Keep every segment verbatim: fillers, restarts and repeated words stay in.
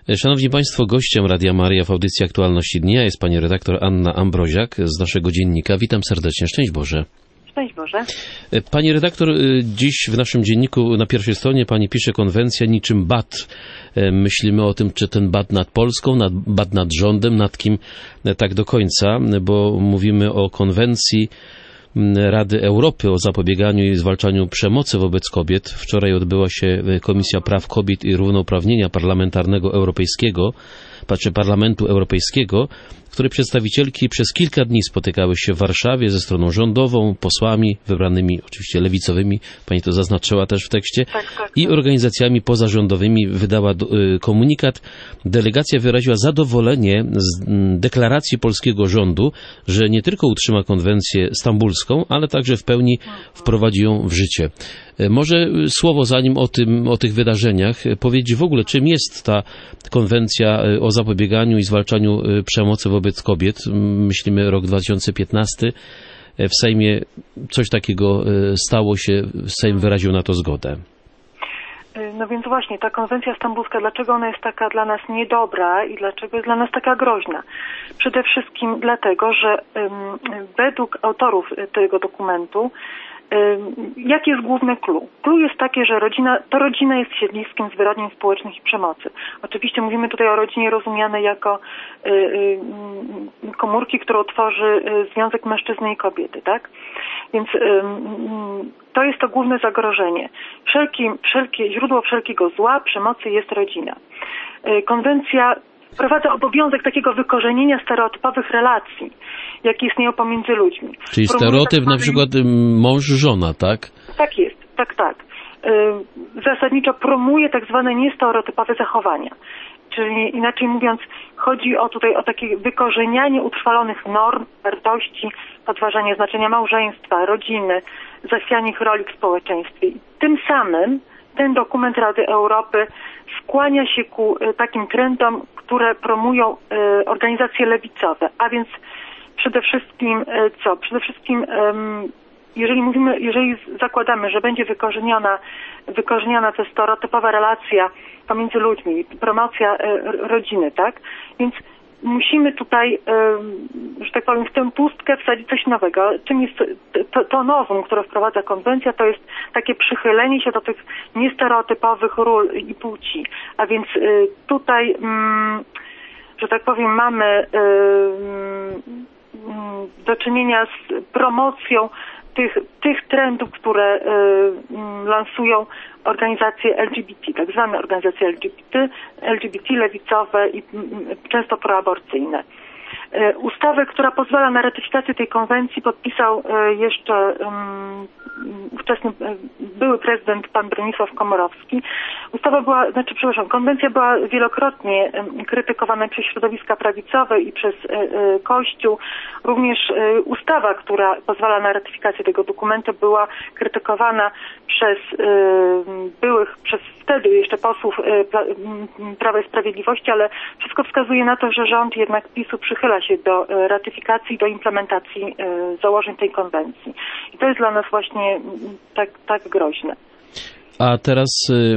Szanowni Państwo, gościem Radia Maryja w audycji Aktualności Dnia jest pani redaktor Anna Ambroziak z naszego dziennika. Witam serdecznie. Szczęść Boże. Szczęść Boże. Pani redaktor, dziś w naszym dzienniku na pierwszej stronie pani pisze: konwencja niczym bat. Myślimy o tym, czy ten bat nad Polską, nad, bat nad rządem, nad kim tak do końca, bo mówimy o konwencji Rady Europy o zapobieganiu i zwalczaniu przemocy wobec kobiet. Wczoraj odbyła się Komisja Praw Kobiet i Równouprawnienia Parlamentarnego Europejskiego, czy Parlamentu Europejskiego, której przedstawicielki przez kilka dni spotykały się w Warszawie ze stroną rządową, posłami wybranymi, oczywiście lewicowymi, pani to zaznaczyła też w tekście, tak, tak, tak. i organizacjami pozarządowymi. Wydała komunikat. Delegacja wyraziła zadowolenie z deklaracji polskiego rządu, że nie tylko utrzyma konwencję stambulską, ale także w pełni wprowadzi ją w życie. Może słowo zanim o tym, o tych wydarzeniach, powiedzieć w ogóle, czym jest ta konwencja o zapobieganiu i zwalczaniu przemocy wobec kobiet. Myślimy rok dwa tysiące piętnasty. W Sejmie coś takiego stało się, Sejm wyraził na to zgodę. No więc właśnie, ta konwencja stambulska, dlaczego ona jest taka dla nas niedobra i dlaczego jest dla nas taka groźna? Przede wszystkim dlatego, że um, według autorów tego dokumentu jakie jest główny clue? Clue jest takie, że rodzina, to rodzina jest siedliskiem zwyrodnień społecznych i przemocy. Oczywiście mówimy tutaj o rodzinie rozumianej jako y, y, komórki, którą tworzy y, związek mężczyzny i kobiety, tak? Więc y, y, to jest to główne zagrożenie. Wszelki, wszelkie, źródło wszelkiego zła, przemocy jest rodzina. Y, konwencja wprowadza obowiązek takiego wykorzenienia stereotypowych relacji, jakie istnieją pomiędzy ludźmi. Czyli stereotyp tak na przykład mąż-żona, tak? Tak jest, tak, tak. Zasadniczo promuje tak zwane niestereotypowe zachowania. Czyli inaczej mówiąc, chodzi o tutaj o takie wykorzenianie utrwalonych norm, wartości, podważanie znaczenia małżeństwa, rodziny, zachwianie ich roli w społeczeństwie. I tym samym ten dokument Rady Europy skłania się ku takim trendom, które promują organizacje lewicowe, a więc przede wszystkim co? Przede wszystkim jeżeli mówimy, jeżeli zakładamy, że będzie wykorzeniona, wykorzeniona ta stereotypowa relacja pomiędzy ludźmi, promocja rodziny, tak? Więc musimy tutaj, że tak powiem, w tę pustkę wsadzić coś nowego. Czym jest to, to nowum, które wprowadza konwencja, to jest takie przychylenie się do tych niestereotypowych ról i płci. A więc tutaj, że tak powiem, mamy do czynienia z promocją tych, tych trendów, które lansują organizacje L G B T, tak zwane organizacje L G B T, L G B T lewicowe i często proaborcyjne. Ustawę, która pozwala na ratyfikację tej konwencji, podpisał jeszcze um, ówczesny były prezydent pan Bronisław Komorowski. Ustawa była, znaczy przepraszam, konwencja była wielokrotnie krytykowana przez środowiska prawicowe i przez e, e, Kościół. Również e, ustawa, która pozwala na ratyfikację tego dokumentu, była krytykowana przez e, byłych, przez wtedy jeszcze posłów e, pra, Prawa i Sprawiedliwości, ale wszystko wskazuje na to, że rząd jednak PiS-u przychyla się do e, ratyfikacji, do implementacji e, założeń tej konwencji. I to jest dla nas właśnie tak, tak groźne. A teraz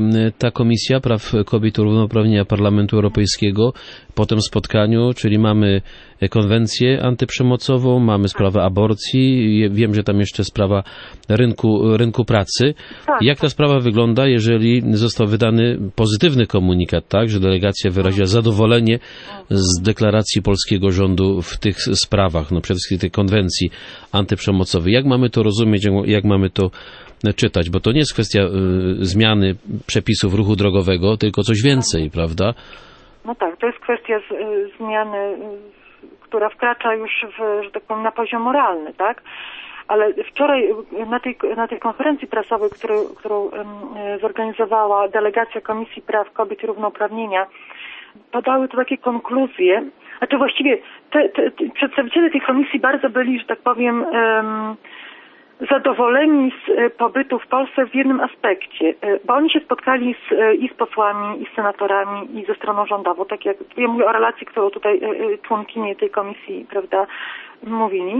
ta Komisja Praw Kobiet i Równouprawnienia Parlamentu Europejskiego po tym spotkaniu, czyli mamy konwencję antyprzemocową, mamy sprawę aborcji, wiem, że tam jeszcze sprawa rynku, rynku pracy. Tak. Jak ta sprawa wygląda, jeżeli został wydany pozytywny komunikat, tak, że delegacja wyraziła zadowolenie z deklaracji polskiego rządu w tych sprawach, no przede wszystkim tej konwencji antyprzemocowej. Jak mamy to rozumieć, jak mamy to czytać, bo to nie jest kwestia y, zmiany przepisów ruchu drogowego, tylko coś więcej, prawda? No tak, to jest kwestia z, y, zmiany, y, która wkracza już w, że tak powiem, na poziom moralny, tak? Ale wczoraj na tej, na tej konferencji prasowej, którą, którą y, zorganizowała delegacja Komisji Praw Kobiet i Równouprawnienia, padały to takie konkluzje, znaczy właściwie te, te, te przedstawiciele tej komisji bardzo byli, że tak powiem, um, zadowoleni z pobytu w Polsce w jednym aspekcie, bo oni się spotkali z, i z posłami, i z senatorami, i ze stroną rządową, tak jak ja mówię o relacji, którą tutaj członkinie tej komisji, prawda, mówili.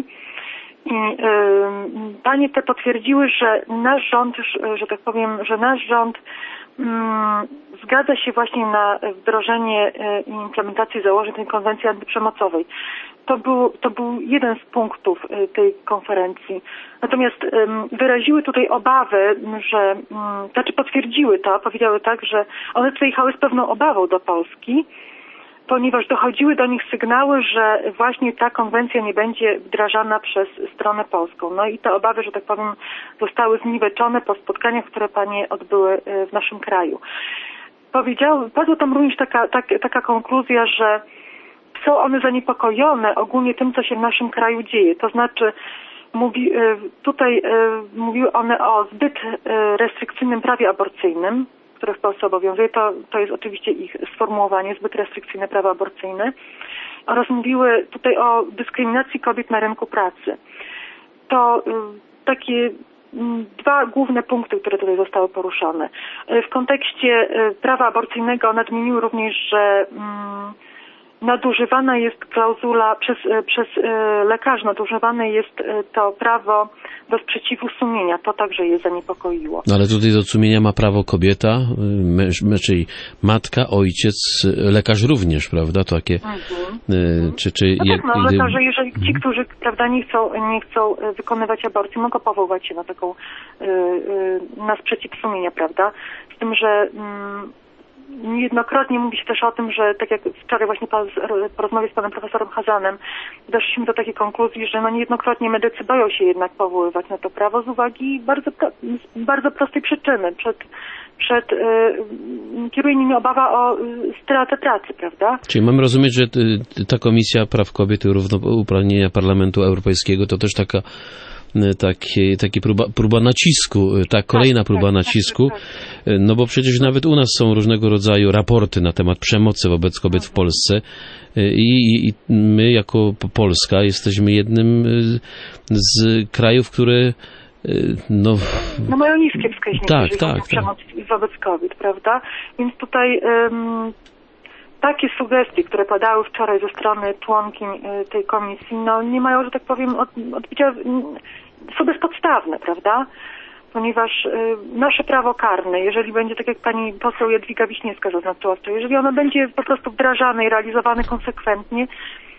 I y, panie te potwierdziły, że nasz rząd, że tak powiem, że nasz rząd zgadza się właśnie na wdrożenie i implementację założeń tej konwencji antyprzemocowej. To był, to był jeden z punktów tej konferencji. Natomiast wyraziły tutaj obawy, że, znaczy potwierdziły to, powiedziały tak, że one tutaj jechały z pewną obawą do Polski, ponieważ dochodziły do nich sygnały, że właśnie ta konwencja nie będzie wdrażana przez stronę polską. No i te obawy, że tak powiem, zostały zniweczone po spotkaniach, które panie odbyły w naszym kraju. Powiedziały, padła tam również taka, tak, taka konkluzja, że są one zaniepokojone ogólnie tym, co się w naszym kraju dzieje. To znaczy, mówi, tutaj mówiły one o zbyt restrykcyjnym prawie aborcyjnym, które w Polsce obowiązuje. To, to jest oczywiście ich sformułowanie, zbyt restrykcyjne prawo aborcyjne. Oraz mówiły tutaj o dyskryminacji kobiet na rynku pracy. To takie dwa główne punkty, które tutaj zostały poruszone. W kontekście prawa aborcyjnego nadmieniły również, że nadużywana jest klauzula przez, przez lekarzy, nadużywane jest to prawo do sprzeciwu sumienia. To także je zaniepokoiło. No ale tutaj do sumienia ma prawo kobieta, męż, czyli matka, ojciec, lekarz również, prawda? To takie, mhm. czy, czy, no tak, no lekarze, jeżeli ci, którzy, prawda, nie chcą, nie chcą wykonywać aborcji, mogą powoływać się na taką, na sprzeciw sumienia, prawda? Z tym, że niejednokrotnie mówi się też o tym, że tak jak wczoraj właśnie po, po rozmowie z panem profesorem Hazanem doszliśmy do takiej konkluzji, że no niejednokrotnie medycy boją się jednak powoływać na to prawo z uwagi bardzo, z bardzo prostej przyczyny. Przed, przed yy, kieruje nimi obawa o stratę pracy, prawda? Czyli mam rozumieć, że ta Komisja Praw Kobiet i Równouprawnienia Parlamentu Europejskiego to też taka Takie, takie próba, próba nacisku, ta kolejna tak, próba tak, nacisku, tak, tak. no bo przecież nawet u nas są różnego rodzaju raporty na temat przemocy wobec kobiet w Polsce i, i my jako Polska jesteśmy jednym z krajów, które no... No mają niskie wskaźniki, tak, jeżeli tak, tak. przemoc wobec kobiet, prawda? Więc tutaj um, takie sugestie, które padały wczoraj ze strony członkiń tej komisji, no nie mają, że tak powiem, od, odbicia, są bezpodstawne, prawda? Ponieważ y, nasze prawo karne, jeżeli będzie, tak jak pani poseł Jadwiga Wiśniewska zaznaczyła wczoraj, jeżeli ono będzie po prostu wdrażane i realizowane konsekwentnie,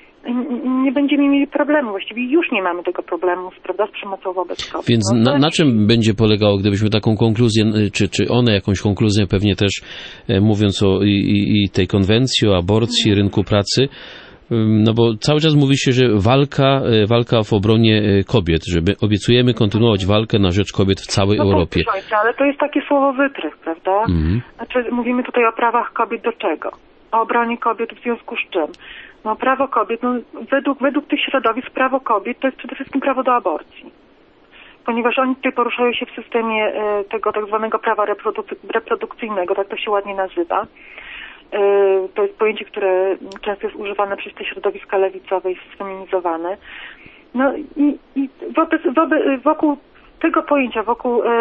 nie będziemy mieli problemu. Właściwie już nie mamy tego problemu, prawda, z przemocą wobec kobiet. Więc no, na, na czym będzie polegało, gdybyśmy taką konkluzję, czy, czy one jakąś konkluzję pewnie też, e, mówiąc o i, i tej konwencji, o aborcji, mm. rynku pracy, no bo cały czas mówi się, że walka, walka w obronie kobiet, żeby obiecujemy kontynuować walkę na rzecz kobiet w całej no Europie. Tak, ale to jest takie słowo wytrych, prawda? Mm. Znaczy mówimy tutaj o prawach kobiet do czego? O obronie kobiet w związku z czym? No prawo kobiet, no według, według tych środowisk prawo kobiet to jest przede wszystkim prawo do aborcji. Ponieważ oni tutaj poruszają się w systemie e, tego tak zwanego prawa reproduk- reprodukcyjnego, tak to się ładnie nazywa. E, to jest pojęcie, które często jest używane przez te środowiska lewicowe i sfeminizowane. No i, i wobec, wobec, wokół tego pojęcia, wokół, e,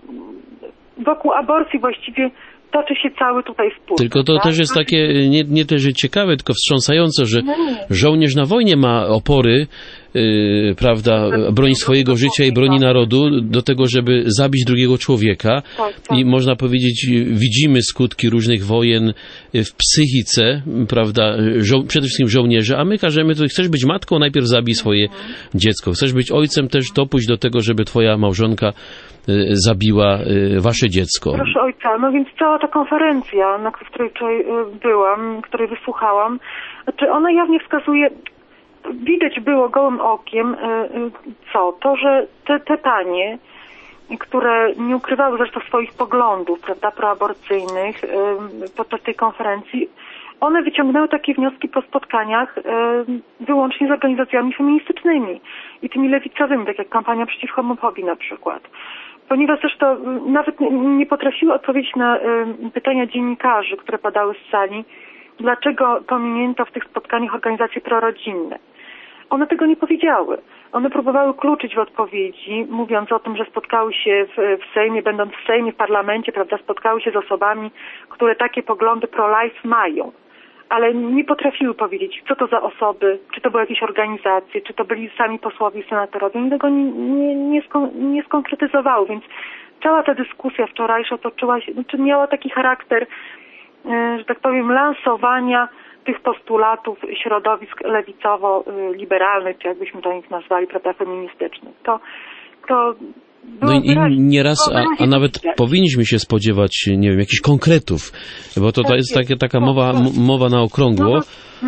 wokół aborcji właściwie toczy się cały tutaj spór. Tylko to tak? też jest takie nie, nie też ciekawe, tylko wstrząsające, że no żołnierz na wojnie ma opory, yy, prawda, broni swojego życia i broni narodu do tego, żeby zabić drugiego człowieka. Tak, tak. I można powiedzieć, widzimy skutki różnych wojen w psychice, prawda, żo- przede wszystkim żołnierzy, a my każemy, to chcesz być matką, najpierw zabij swoje mhm. dziecko. Chcesz być ojcem, też dopuść do tego, żeby twoja małżonka zabiła wasze dziecko. Proszę ojca, no więc cała ta konferencja, na której wczoraj byłam, której wysłuchałam, czy ona jawnie wskazuje, widać było gołym okiem, co? To, że te, te panie, które nie ukrywały zresztą swoich poglądów, prawda, proaborcyjnych podczas tej konferencji, one wyciągnęły takie wnioski po spotkaniach wyłącznie z organizacjami feministycznymi i tymi lewicowymi, tak jak kampania przeciw homofobii na przykład. Ponieważ zresztą nawet nie potrafiły odpowiedzieć na pytania dziennikarzy, które padały z sali, dlaczego pominięto w tych spotkaniach organizacje prorodzinne. One tego nie powiedziały. One próbowały kluczyć w odpowiedzi, mówiąc o tym, że spotkały się w, w Sejmie, będąc w Sejmie, w parlamencie, prawda, spotkały się z osobami, które takie poglądy pro-life mają. Ale nie potrafiły powiedzieć, co to za osoby, czy to były jakieś organizacje, czy to byli sami posłowie i senatorowie. Oni tego nie, nie, nie, skon- nie skonkretyzowały, więc cała ta dyskusja wczorajsza toczyła się, znaczy miała taki charakter, że tak powiem, lansowania tych postulatów środowisk lewicowo-liberalnych, czy jakbyśmy to ich nazwali, prawda, feministycznych. To, to No i, i nieraz, a, a nawet powinniśmy się spodziewać, nie wiem, jakichś konkretów, bo to, to jest takie, taka mowa, mowa na okrągło.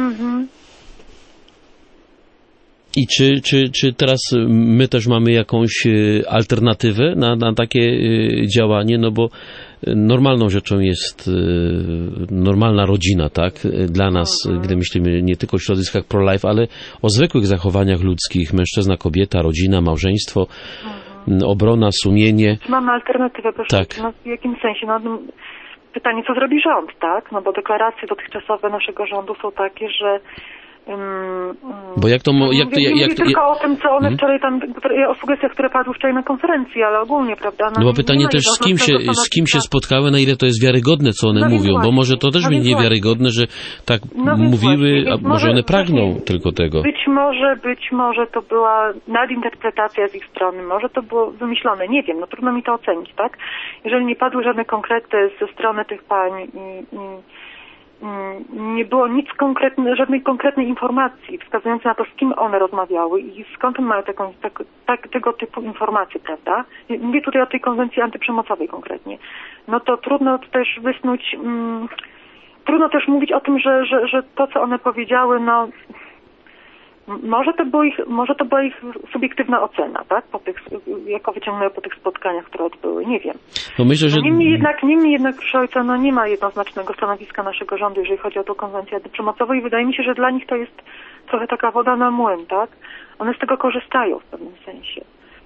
I czy, czy, czy teraz my też mamy jakąś alternatywę na, na takie działanie? No bo normalną rzeczą jest normalna rodzina, tak? Dla nas, gdy myślimy nie tylko o środowiskach pro-life, ale o zwykłych zachowaniach ludzkich, mężczyzna, kobieta, rodzina, małżeństwo, obrona, sumienie. Mamy alternatywę, proszę. Tak. No, w jakim sensie? No, pytanie, co zrobi rząd, tak? No bo deklaracje dotychczasowe naszego rządu są takie, że Bo jak to... Jak to nie jak, mówię tylko jak, o tym, co one hmm? wczoraj tam, o sugestiach, które padły wczoraj na konferencji, ale ogólnie, prawda? No, no bo pytanie też, z kim, się, z kim się spotkały, na ile to jest wiarygodne, co one no mówią, właśnie, bo może to też no będzie niewiarygodne, że tak no mówiły, właśnie, a może one pragną właśnie, tylko tego. Być może, być może to była nadinterpretacja z ich strony, może to było wymyślone, nie wiem, no trudno mi to ocenić, tak? Jeżeli nie padły żadne konkrety ze strony tych pań i, i nie było nic konkretne, żadnej konkretnej informacji wskazującej na to, z kim one rozmawiały i skąd one mają taką, tak, tak, tego typu informacje, prawda? Mówię tutaj o tej konwencji antyprzemocowej konkretnie. No to trudno też wysnuć, mm, trudno też mówić o tym, że, że, że to, co one powiedziały, no może to, było ich, może to była ich subiektywna ocena, tak? Po tych, jako wyciągnęły po tych spotkaniach, które odbyły. Nie wiem. No myślę, że... No niemniej jednak, niemniej jednak, proszę ojca, no nie ma jednoznacznego stanowiska naszego rządu, jeżeli chodzi o tą konwencję antyprzemocową i wydaje mi się, że dla nich to jest trochę taka woda na młyn, tak? One z tego korzystają w pewnym sensie.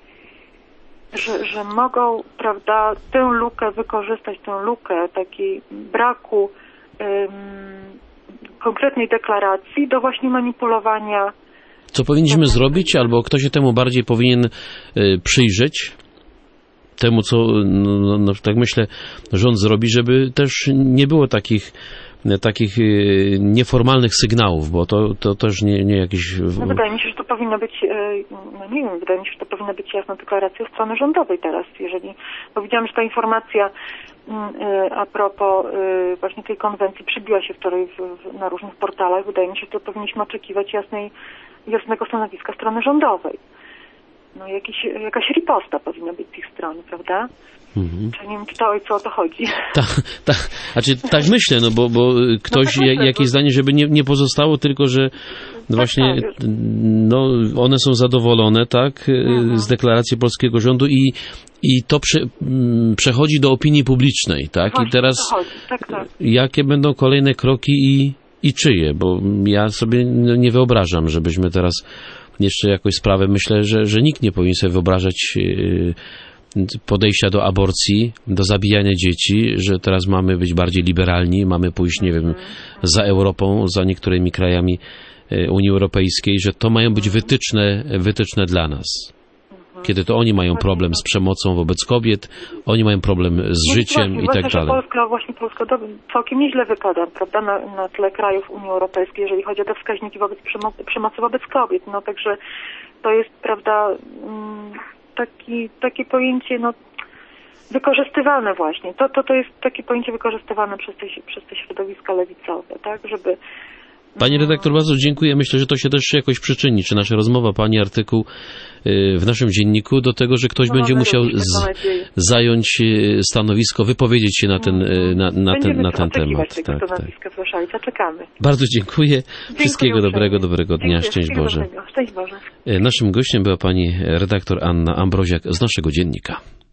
Że, że mogą, prawda, tę lukę wykorzystać, tę lukę takiej braku um, konkretnej deklaracji do właśnie manipulowania. Co powinniśmy zrobić, albo kto się temu bardziej powinien y, przyjrzeć, temu, co, no, no, tak myślę, rząd zrobi, żeby też nie było takich, takich y, nieformalnych sygnałów, bo to, to też nie, nie jakieś... No, wydaje mi się, że to powinno być, no nie wiem, wydaje mi się, że to powinna być jasna deklaracja strony rządowej teraz, jeżeli, bo widziałam, że ta informacja a propos właśnie tej konwencji przybiła się wczoraj w, w, na różnych portalach. Wydaje mi się, że to powinniśmy oczekiwać jasnej, jasnego stanowiska strony rządowej. No jakiś, jakaś riposta powinna być z ich strony, prawda? Mhm. Czy nie wiem, czy to ojcu o to chodzi. Tak, tak, znaczy, tak myślę, no bo, bo ktoś, no tak jakieś myślę, zdanie, żeby nie, nie pozostało, tylko że no właśnie tak, tak. No, one są zadowolone, tak, mhm. z deklaracji polskiego rządu i, i to prze, przechodzi do opinii publicznej, tak? Właśnie, I teraz tak, tak. jakie będą kolejne kroki i, i czyje, bo ja sobie nie wyobrażam, żebyśmy teraz jeszcze jakąś sprawę, myślę, że, że nikt nie powinien sobie wyobrażać yy, podejścia do aborcji, do zabijania dzieci, że teraz mamy być bardziej liberalni, mamy pójść, nie wiem, za Europą, za niektórymi krajami Unii Europejskiej, że to mają być wytyczne, wytyczne dla nas. Kiedy to oni mają problem z przemocą wobec kobiet, oni mają problem z no życiem właśnie, i tak dalej. Polska, właśnie Polska całkiem nieźle wypada, prawda, na, na tle krajów Unii Europejskiej, jeżeli chodzi o te wskaźniki wobec przemocy, przemocy wobec kobiet. No także to jest, prawda, taki, takie pojęcie, no, wykorzystywane właśnie. To, to, to jest takie pojęcie wykorzystywane przez te, przez te środowiska lewicowe, tak, żeby... Pani redaktor, bardzo dziękuję. Myślę, że to się też jakoś przyczyni, czy nasza rozmowa, pani artykuł w naszym dzienniku, do tego, że ktoś no, będzie musiał z, zająć stanowisko, wypowiedzieć się na ten, na, na ten, na ten temat. Tak, tak. Proszę, czekamy. Bardzo dziękuję. Wszystkiego dziękuję dobrego, dobrego dnia. Dziękuję. Szczęść Boże. Szczęść Boże. Naszym gościem była pani redaktor Anna Ambroziak z naszego dziennika.